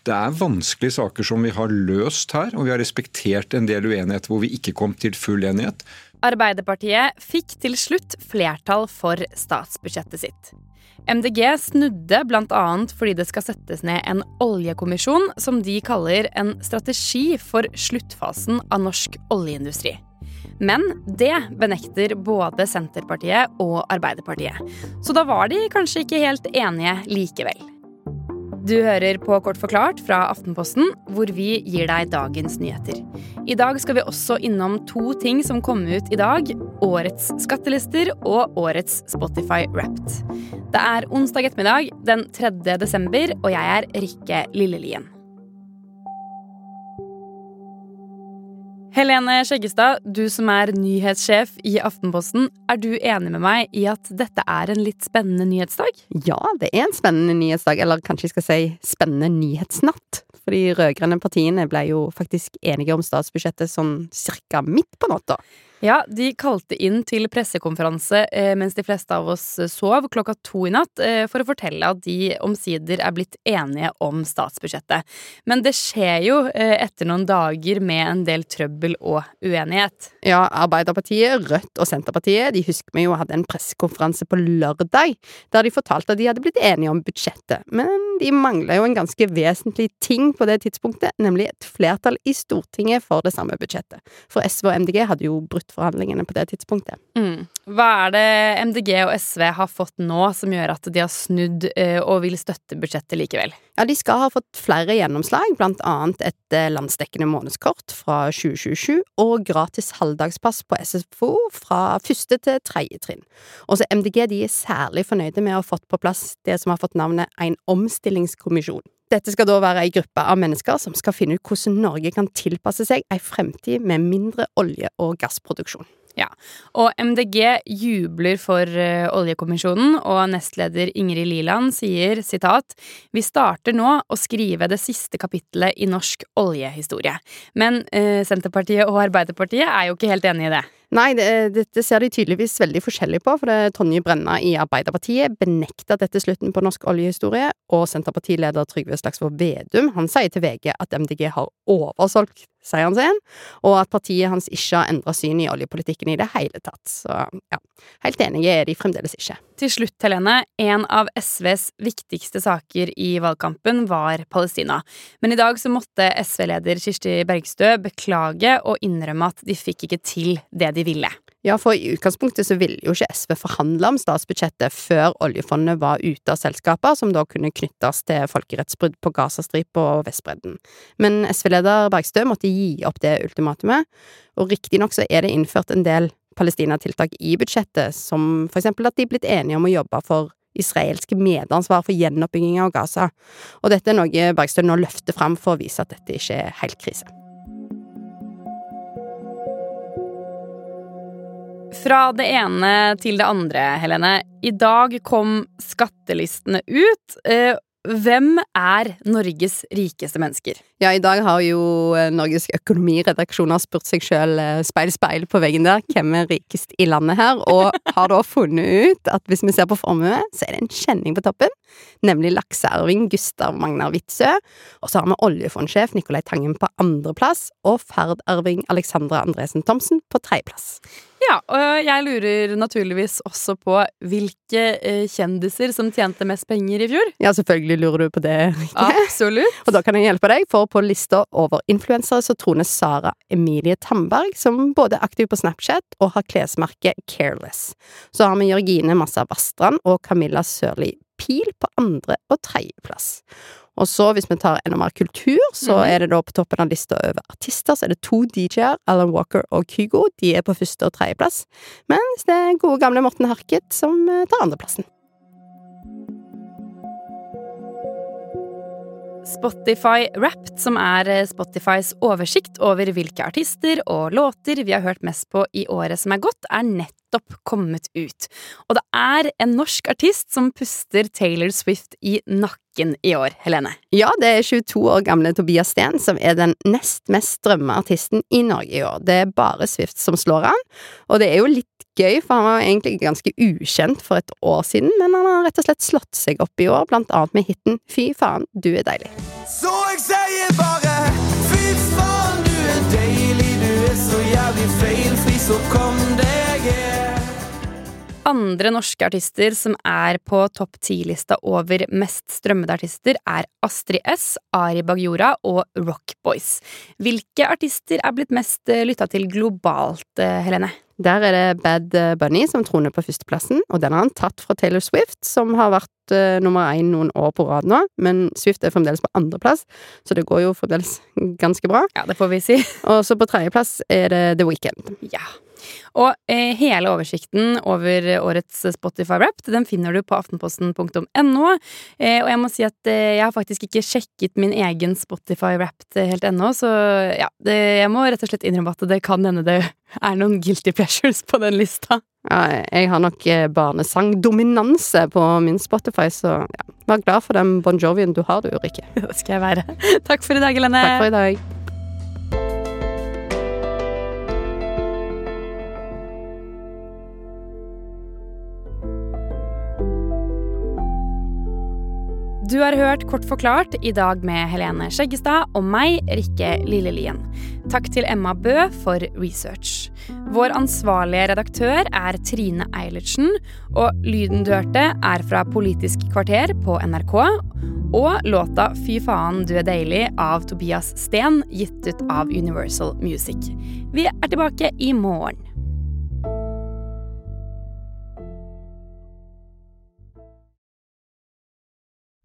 Det vanskelige saker som vi har løst her, og vi har respektert en del uenighet hvor vi ikke kom til full enighet. Arbeiderpartiet fikk til slutt flertall for statsbudsjettet sitt. MDG snudde blant annet fordi det skal settes ned en oljekommisjon som de kaller en strategi for sluttfasen av norsk oljeindustri. Men det benekter både Senterpartiet og Arbeiderpartiet. Så da var de kanskje ikke helt enige likevel. Du hører på Kort forklart fra Aftenposten, hvor vi gir deg dagens nyheter. I dag skal vi også innom 2 ting som kom ut i dag. Årets skattelister og årets Spotify Wrapped. Det onsdag ettermiddag, den 3. desember, og jeg Rikke Lillelien. Helene Skjeggestad, du som nyhetssjef i Aftenposten, du enig med meg i at dette en litt spennende nyhetsdag? Ja, det en spennende nyhetsdag, eller kanskje jeg skal si spennende nyhetsnatt. For de rødgrønne partiene ble jo faktisk enige om statsbudsjettet sånn cirka midt på natta. Ja, de kalte inn til pressekonferanse mens de fleste av oss sov klokka 2 i natt for å fortelle at de omsider blitt enige om statsbudsjettet. Men det skjer jo etter noen dager med en del trøbbel og uenighet. Ja, Arbeiderpartiet, Rødt og Senterpartiet, de husker vi jo hadde en pressekonferanse på lørdag, der de fortalte at de hadde blitt enige om budsjettet. Men de manglet jo en ganske vesentlig ting på det tidspunktet, nemlig et flertall i Stortinget for det samme budsjettet. For SV og MDG hadde jo brutt forhandlingene på det tidspunktet. Hva det MDG og SV har fått nå som gjør at de har snudd og vil støtte budsjettet likevel? Ja, de skal ha fått flere gjennomslag, blant annet et landsdekkende månedskort fra 2027 og gratis halvdagspass på SFO fra 1. til 3. trinn. Også MDG de særlig fornøyde med å ha fått på plass det som har fått navnet en omstillingskommisjon. Dette skal da være en gruppe av mennesker som skal finne ut hvordan Norge kan tilpasse seg en fremtid med mindre olje- og gassproduksjon. Ja, og MDG jubler for oljekommisjonen, og nestleder Ingrid Liland sier, sitat, «Vi starter nå å skrive det siste kapittelet i norsk oljehistorie». Men Senterpartiet og Arbeiderpartiet jo ikke helt enige i det. Nei, dette ser de tydeligvis veldig forskjellig på, for Tonje Brenna i Arbeiderpartiet benekter dette slutten på norsk oljehistorie, og Senterpartileder Trygve Slagsvold Vedum, han sier til VG at MDG har oversolgt seieren sin, og at partiet hans ikke har endret syn i oljepolitikken i det hele tatt. Så ja, helt enige de fremdeles ikke. Til slutt, Helene, en av SVs viktigste saker i valgkampen var Palestina. Men i dag så måtte SV-leder Kirsti Bergstø beklage og innrømme at de fikk ikke til det de ville. Ja, for i utgangspunktet så ville jo ikke SV forhandle om statsbudsjettet før oljefondet var ute av selskaper som da kunne knyttes til folkerettsbrudd på Gazastripen og Vestbredden. Men SV-leder Bergstø måtte gi opp det ultimatumet, og riktig nok så det innført en del Palestina-tiltak i budsjettet, som for eksempel at de blitt enige om å jobbe for israelske medansvar for gjenoppbygging av Gaza. Og dette noe Bergstø nå løfter frem for å vise at dette ikke helt krise. Fra det ene til det andre, Helene. I dag kom skattelistene ut. Hvem Norges rikeste mennesker? Ja, i dag har jo Norges økonomiredaksjoner spurt seg selv speil på veggen der, hvem rikest i landet her, og har da funnet ut at hvis vi ser på formue, så det en kjenning på toppen, nemlig laksearving Gustav Magnar Witzøe, og så har vi oljefondsjef Nicolai Tangen på 2. plass, og ferdarving Alexandra Andresen Thomsen på 3. plass. Ja, og jeg lurer naturligvis også på hvilke kjendiser som tjente mest penger i fjor. Ja, selvfølgelig lurer du på det, Rikke. Absolutt. Og da kan jeg hjelpe deg, for på lista over influensere så troner Sara Emilie Tamberg, som både aktiv på Snapchat og har klesmerket Careless. Så har vi Jørgine Massa Vastrand og Camilla Sørli Pil på 2. og 3. plass. Og så hvis vi tar enda mer kultur, så det da på toppen av lista over artister, så det 2 DJ-er, Alan Walker og Kygo, de på 1. og 3. plass, mens det gode gamle Morten Harket som tar 2. plassen. Spotify Wrapped, som Spotifys oversikt over hvilke artister og låter vi har hørt mest på i året som gått, nettopp kommet ut. Og det en norsk artist som puster Taylor Swift i nakken i år, Helene. Ja, det 22 år gamle Tobias Sten som den nest mest strømme artisten i Norge i år. Det bare Swift som slår han, og det jo litt gøy, for han var egentlig ganske ukjent for et år siden, men han har rett og slett slått seg opp i år, blant annet med hitten Fy faen, du er deilig. Så jeg sier bare Fy faen, du er deilig, du er så jævlig feilfri, så kom deg her. Andre norske artister som på topp 10-lista over mest strømmede artister Astrid S, Ari Bagjora og Rock Boys. Hvilke artister blitt mest lyttet til globalt, Helene? Der det Bad Bunny som troner på førsteplassen, og den har han tatt fra Taylor Swift, som har vært nummer 1 noen år på rad nå, men Swift fremdeles på andreplass, så det går jo fremdeles ganske bra. Ja, det får vi si. Og så på tredjeplass det The Weeknd. Ja. Og hele oversikten over årets Spotify-Wrapped, den finner du på aftenposten.no. Og jeg må si at jeg har faktisk ikke sjekket min egen Spotify-Wrapped helt ennå, så ja, jeg må rett og slett innrømme at det kan hende det noen guilty pleasures på den lista. Ja, jeg har nok barnesangdominanse på min Spotify, så ja, vær glad for den Bon Jovien du har, du, Ulrikke. Det skal jeg være. Takk for i dag, Helene. Takk for i dag. Du har hørt Kort forklart i dag med Helene Skjeggestad og meg, Rikke Lillelien. Takk til Emma Bø for research. Vår ansvarlige redaktør Trine Eilertsen, og lyden du hørte fra Politisk kvarter på NRK, og låta Fy faen, du er deilig av Tobias Sten, gitt ut av Universal Music. Vi tilbake i morgen.